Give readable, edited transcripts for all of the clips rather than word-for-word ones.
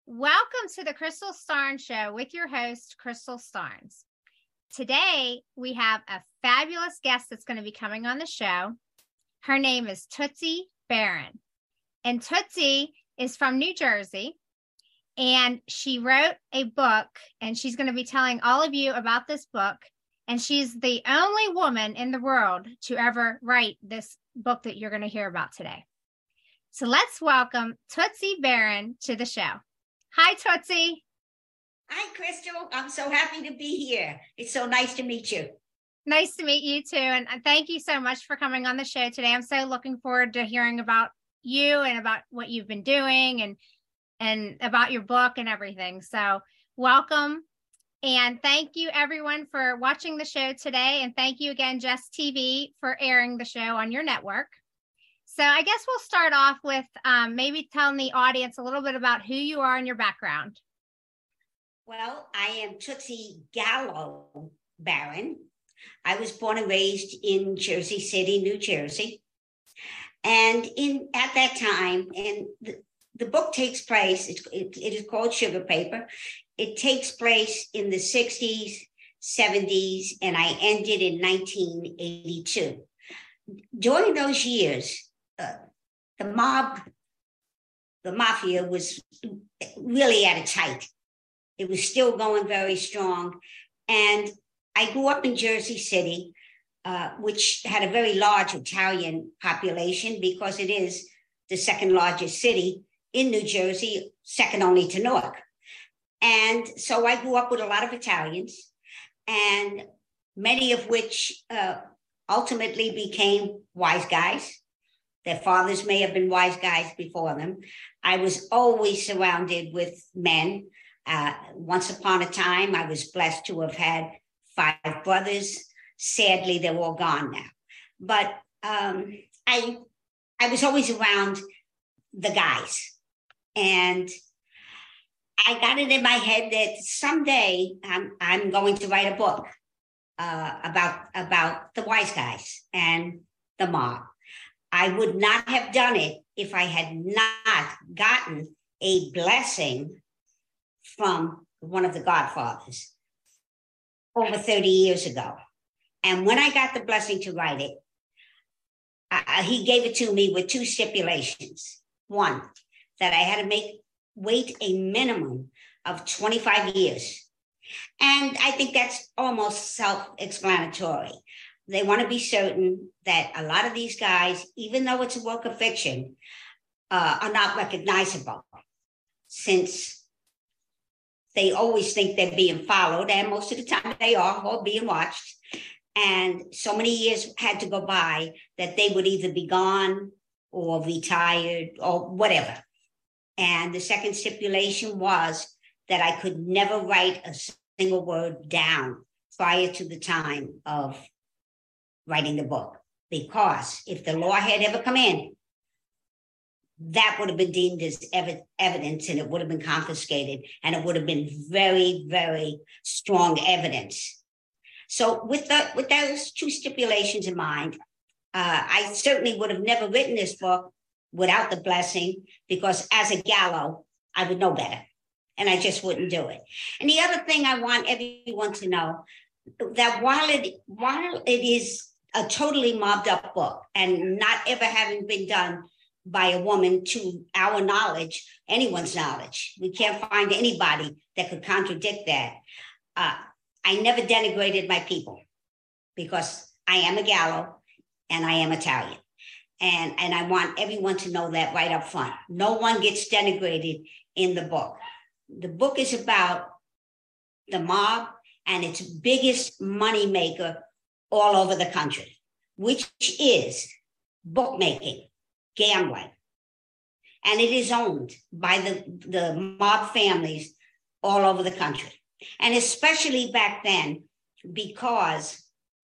Welcome to the Crystal Starnes Show with your host, Crystal Starnes. Today, we have a fabulous guest that's going to be coming on the show. Her name is Tootsie Barron. And Tootsie is from New Jersey. And she wrote a book, and she's going to be telling all of you about this book. And she's the only woman in the world to ever write this book that you're going to hear about today. So let's welcome Tootsie Barron to the show. Hi, Tootsie. Hi, Crystal. I'm so happy to be here. It's so nice to meet you. Nice to meet you too. And thank you so much for coming on the show today. I'm so looking forward to hearing about you and about what you've been doing and about your book and everything. So welcome. And thank you everyone for watching the show today. And thank you again, Just TV, for airing the show on your network. So I guess we'll start off with maybe telling the audience a little bit about who you are and your background. Well, I am Tootsie Gallo Barron. I was born and raised in Jersey City, New Jersey. And at that time, and the book takes place, it is called Sugar Paper. It takes place in the 60s, 70s, and I ended in 1982. During those years, the mafia was really at its height. It was still going very strong. And I grew up in Jersey City, which had a very large Italian population because it is the second largest city in New Jersey, second only to Newark. And so I grew up with a lot of Italians, and many of which ultimately became wise guys. Their fathers may have been wise guys before them. I was always surrounded with men. Once upon a time, I was blessed to have had 5 brothers. Sadly, they're all gone now. But I was always around the guys. And I got it in my head that someday I'm going to write a book about the wise guys and the mob. I would not have done it if I had not gotten a blessing from one of the godfathers over 30 years ago. And when I got the blessing to write it, he gave it to me with 2 stipulations. One, that I had to wait a minimum of 25 years. And I think that's almost self-explanatory. They want to be certain that a lot of these guys, even though it's a work of fiction, are not recognizable, since they always think they're being followed, and most of the time they are, or being watched. And so many years had to go by that they would either be gone or retired or whatever. And the second stipulation was that I could never write a single word down prior to the time of writing the book, because if the law had ever come in, that would have been deemed as evidence, and it would have been confiscated, and it would have been very, very strong evidence. So with those 2 stipulations in mind, I certainly would have never written this book without the blessing, because as a Gallo, I would know better, and I just wouldn't do it. And the other thing I want everyone to know, that while it is a totally mobbed up book, and not ever having been done by a woman to our knowledge, anyone's knowledge, we can't find anybody that could contradict that. I never denigrated my people, because I am a Gallo and I am Italian. And I want everyone to know that right up front. No one gets denigrated in the book. The book is about the mob and its biggest moneymaker all over the country, which is bookmaking, gambling. And it is owned by the mob families all over the country. And especially back then, because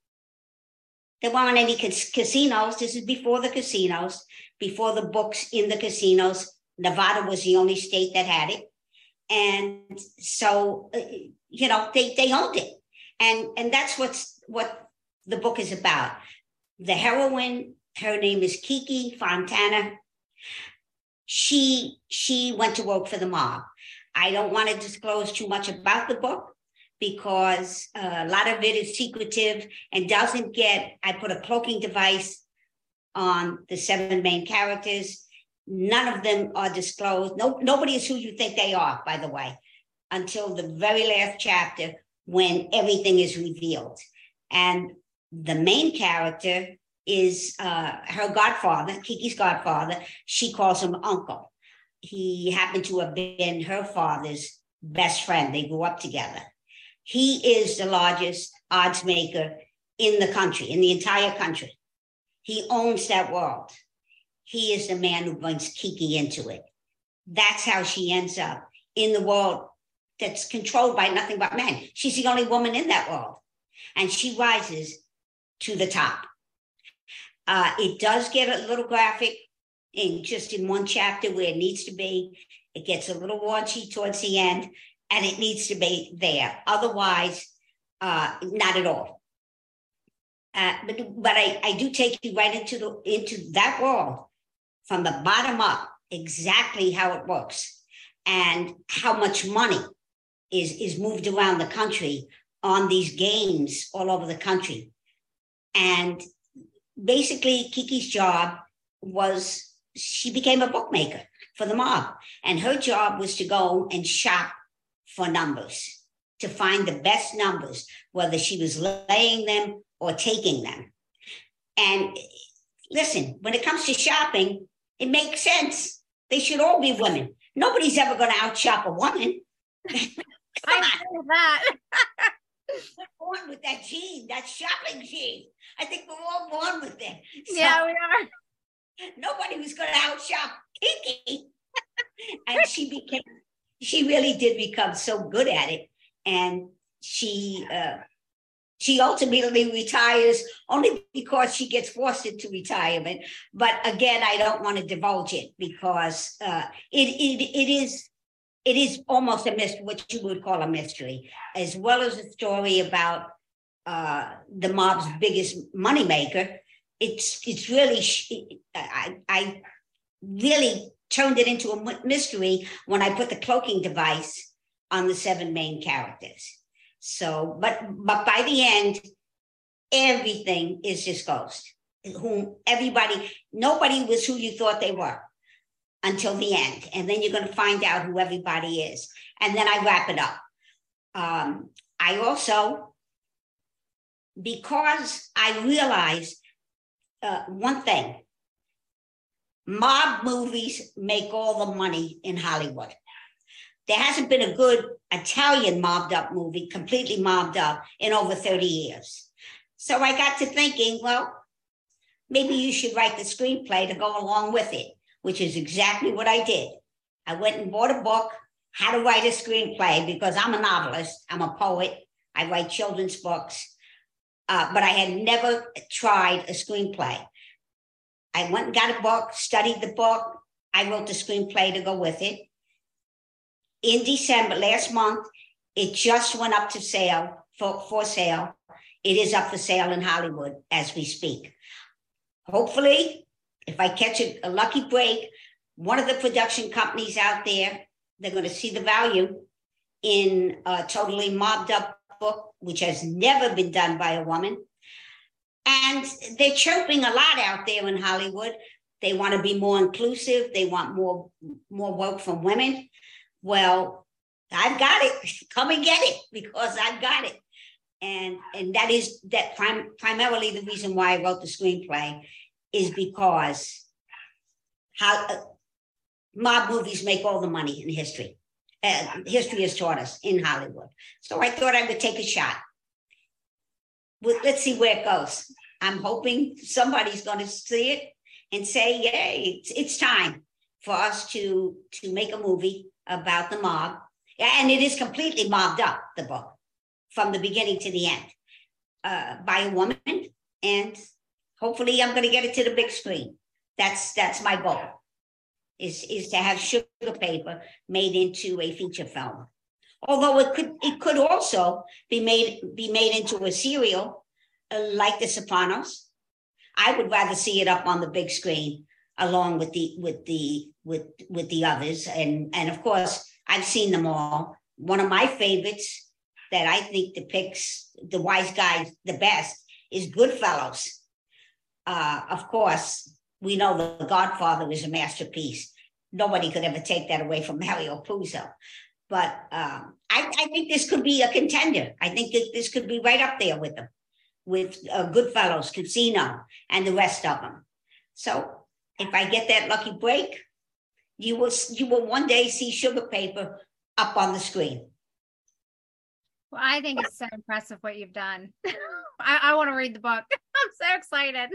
there weren't any casinos. This is before the casinos, before the books in the casinos. Nevada was the only state that had it. And so, they owned it. And that's what the book is about. The heroine, her name is Kiki Fontana. She went to work for the mob. I don't want to disclose too much about the book because a lot of it is secretive and doesn't get, I put a cloaking device on the 7 main characters. None of them are disclosed. Nobody is who you think they are, by the way, until the very last chapter when everything is revealed. And the main character is her godfather, Kiki's godfather. She calls him uncle. He happened to have been her father's best friend. They grew up together. He is the largest odds maker in the country, in the entire country. He owns that world. He is the man who brings Kiki into it. That's how she ends up in the world that's controlled by nothing but men. She's the only woman in that world. And she rises to the top. It does get a little graphic in one chapter where it needs to be. It gets a little raunchy towards the end, and it needs to be there. Otherwise, not at all. But I do take you right into that world from the bottom up, exactly how it works and how much money is moved around the country on these games all over the country. And basically, Kiki's job was, she became a bookmaker for the mob. And her job was to go and shop for numbers, to find the best numbers, whether she was laying them or taking them. And listen, when it comes to shopping, it makes sense. They should all be women. Nobody's ever going to outshop a woman. I agree with that. We're born with that gene, that shopping gene. I think we're all born with it. So Yeah, we are. nobody was going to outshop Kiki. And she really did become so good at it. And she ultimately retires only because she gets forced into retirement. But again, I don't want to divulge it because it is almost a mystery, what you would call a mystery, as well as a story about the mob's biggest moneymaker. It's really, I really turned it into a mystery when I put the cloaking device on the 7 main characters. So, but by the end, everything is disclosed. Nobody was who you thought they were until the end. And then you're going to find out who everybody is. And then I wrap it up. I also, because I realized one thing, mob movies make all the money in Hollywood. There hasn't been a good Italian mobbed up movie, completely mobbed up, in over 30 years. So I got to thinking, well, maybe you should write the screenplay to go along with it, which is exactly what I did. I went and bought a book, How to Write a Screenplay, because I'm a novelist, I'm a poet, I write children's books, but I had never tried a screenplay. I went and got a book, studied the book, I wrote the screenplay to go with it. In December, last month, it just went up to sale, for sale. It is up for sale in Hollywood as we speak. Hopefully, if I catch a lucky break, one of the production companies out there, they're going to see the value in a totally mobbed up book, which has never been done by a woman. And they're chirping a lot out there in Hollywood. They want to be more inclusive. They want more work from women. Well, I've got it. Come and get it because I've got it. And that is primarily the reason why I wrote the screenplay, is because mob movies make all the money in history. History has taught us in Hollywood. So I thought I would take a shot. Let's see where it goes. I'm hoping somebody's going to see it and say, yay, it's time for us to make a movie about the mob. And it is completely mobbed up, the book, from the beginning to the end, by a woman. And hopefully I'm going to get it to the big screen. That's my goal, is to have Sugar Paper made into a feature film. Although it could also be made into a serial like The Sopranos. I would rather see it up on the big screen along with the others, and of course I've seen them all. One of my favorites that I think depicts the wise guys the best is Goodfellas. Of course, we know The Godfather is a masterpiece. Nobody could ever take that away from Mario Puzo. But I think this could be a contender. I think that this could be right up there with them, with Goodfellas, Casino, and the rest of them. So if I get that lucky break, you will one day see Sugar Paper up on the screen. Well, I think it's so impressive what you've done. I want to read the book. I'm so excited.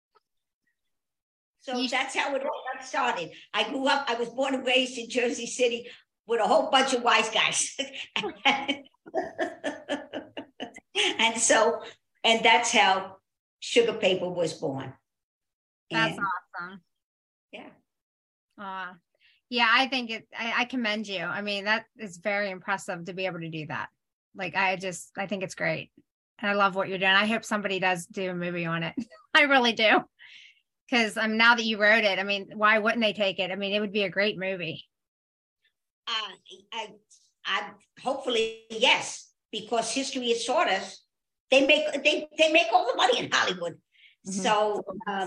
So that's how it all got started. I was born and raised in Jersey City with a whole bunch of wise guys. And that's how Sugar Paper was born. That's awesome. Yeah. Yeah, I think I commend you. I mean, that is very impressive to be able to do that. Like, I think it's great. And I love what you're doing. I hope somebody does do a movie on it. I really do. Because now that you wrote it, I mean, why wouldn't they take it? I mean, it would be a great movie. I hopefully, yes, because history has taught us they make all the money in Hollywood. Mm-hmm. So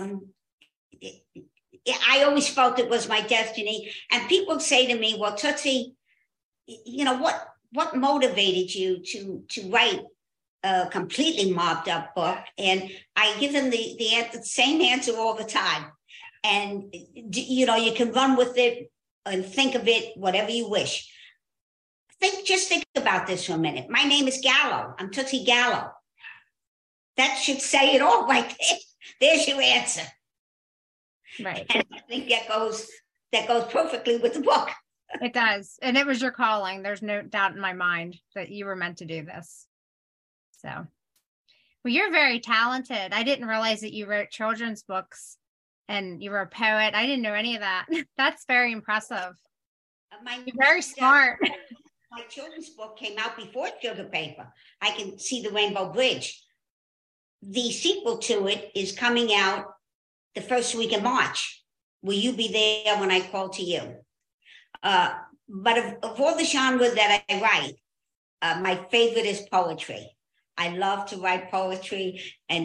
I always felt it was my destiny. And people say to me, well, Tootsie, you know, what motivated you to write a completely mobbed up book? And I give them the same answer all the time. And, you know, you can run with it and think of it whatever you wish. Just think about this for a minute. My name is Gallo. I'm Tootsie Gallo. That should say it all right there. There's your answer. Right. And I think that goes perfectly with the book. It does. And it was your calling. There's no doubt in my mind that you were meant to do this. So, well, you're very talented. I didn't realize that you wrote children's books and you were a poet. I didn't know any of that. That's very impressive. You're very smart. My children's book came out before Sugar Paper. I Can See the Rainbow Bridge. The sequel to it is coming out the first week in March. Will you be there when I call to you? But of all the genres that I write, my favorite is poetry. I love to write poetry, and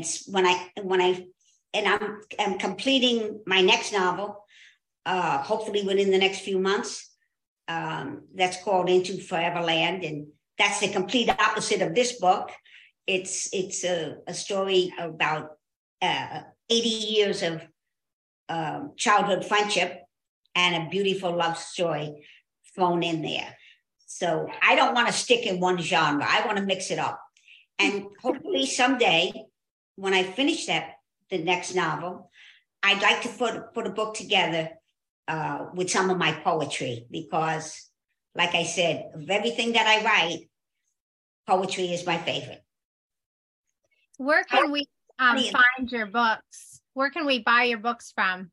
I'm completing my next novel, hopefully within the next few months. That's called Into Foreverland, and that's the complete opposite of this book. It's a story about 80 years of childhood friendship and a beautiful love story thrown in there. So I don't want to stick in one genre. I want to mix it up. And hopefully someday, when I finish the next novel, I'd like to put a book together with some of my poetry, because, like I said, of everything that I write, poetry is my favorite. Where can we find your books? Where can we buy your books from?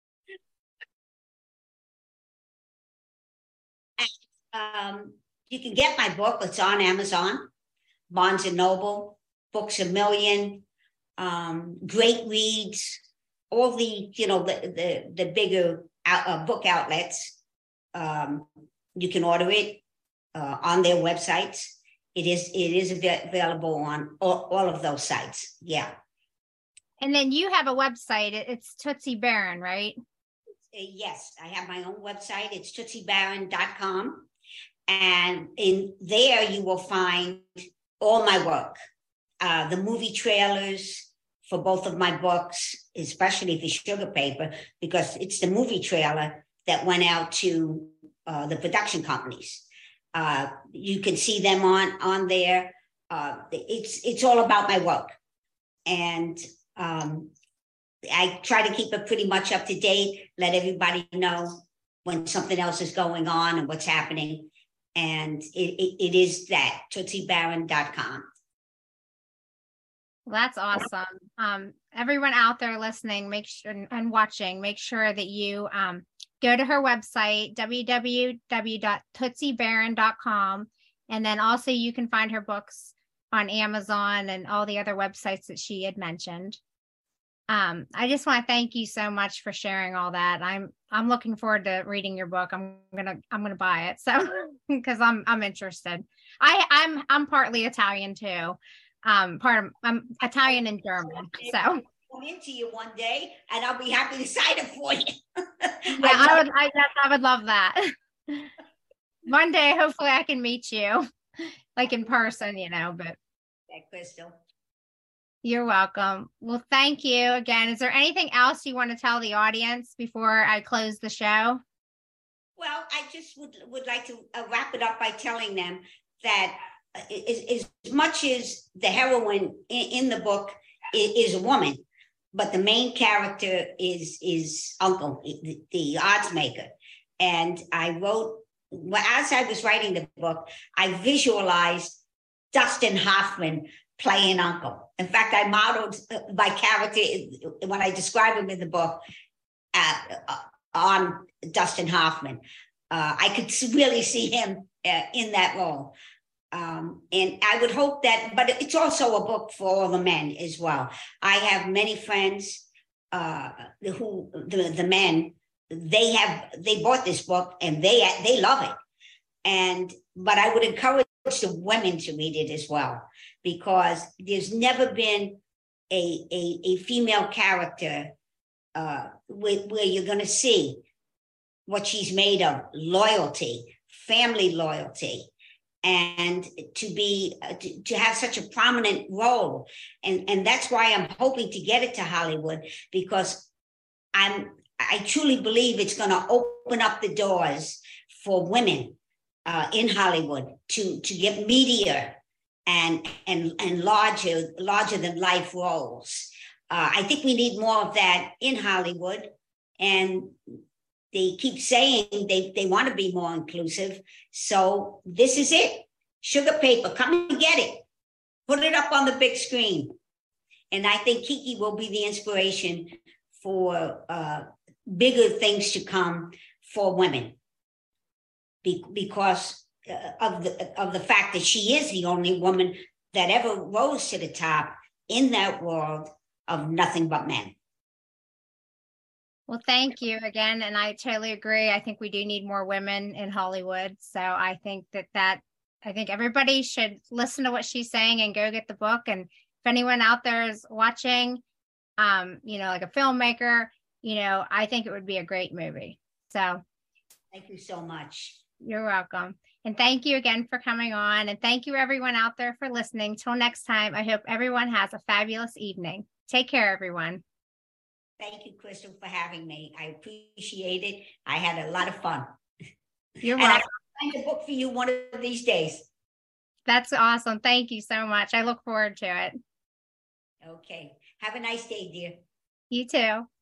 You can get my book. It's on Amazon, Barnes and Noble, Books A Million, Great Reads, all the the bigger book outlets. You can order it on their websites. It is available on all of those sites. Yeah. And then you have a website. It's Tootsie Barron, right? Yes, I have my own website. It's tootsiebarron.com. And in there, you will find all my work, the movie trailers for both of my books, especially for Sugar Paper, because it's the movie trailer that went out to the production companies. You can see them on there. It's all about my work. And I try to keep it pretty much up to date, let everybody know when something else is going on and what's happening. And it is that, tootsiebarron.com. Well, that's awesome. Everyone out there listening, make sure and watching, make sure that you go to her website, www.tootsiebarron.com. And then also you can find her books on Amazon and all the other websites that she had mentioned. I just want to thank you so much for sharing all that. I'm looking forward to reading your book. I'm gonna buy it. So because I'm interested. I'm partly Italian too. I'm Italian and German. So come into you one day and I'll be happy to sign it for you. yeah, I would love that. One day, hopefully I can meet you like in person, but yeah, Crystal. You're welcome. Well, thank you again. Is there anything else you want to tell the audience before I close the show? Well, I just would like to wrap it up by telling them that as much as the heroine in the book is a woman, but the main character is Uncle, the odds maker. And I wrote, as I was writing the book, I visualized Dustin Hoffman playing Uncle. In fact, I modeled my character when I describe him in the book on Dustin Hoffman. I could really see him in that role. And I would hope that, but it's also a book for all the men as well. I have many friends who, the men, they bought this book and they love it. But I would encourage the women to read it as well, because there's never been a female character where you're going to see what she's made of: loyalty, family loyalty, and to have such a prominent role. And that's why I'm hoping to get it to Hollywood, because I truly believe it's going to open up the doors for women in Hollywood to get media and larger than life roles. I think we need more of that in Hollywood, and they keep saying they want to be more inclusive. So this is it. Sugar Paper, come and get it. Put it up on the big screen. And I think Kiki will be the inspiration for bigger things to come for women, because of the fact that she is the only woman that ever rose to the top in that world of nothing but men. Well, thank you again. And I totally agree. I think we do need more women in Hollywood. So I think I think everybody should listen to what she's saying and go get the book. And if anyone out there is watching, like a filmmaker, I think it would be a great movie. So thank you so much. You're welcome. And thank you again for coming on. And thank you everyone out there for listening. Till next time, I hope everyone has a fabulous evening. Take care, everyone. Thank you, Crystal, for having me. I appreciate it. I had a lot of fun. You're welcome. I'll find a book for you one of these days. That's awesome. Thank you so much. I look forward to it. Okay. Have a nice day, dear. You too.